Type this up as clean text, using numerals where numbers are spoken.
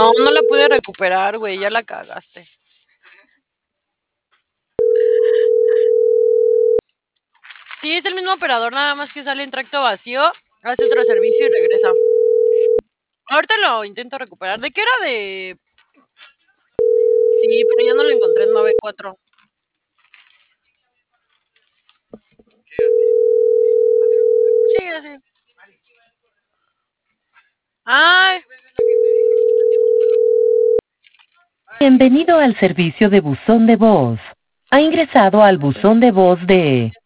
no la pude recuperar, güey, ya la cagaste. Sí, es el mismo operador, nada más que sale en tracto vacío, hace otro servicio y regresa. Ahorita lo intento recuperar. ¿De qué era? De... Sí, pero ya no lo encontré en 94. Sí, así. Ay. Bienvenido al servicio de buzón de voz. Ha ingresado al buzón de voz de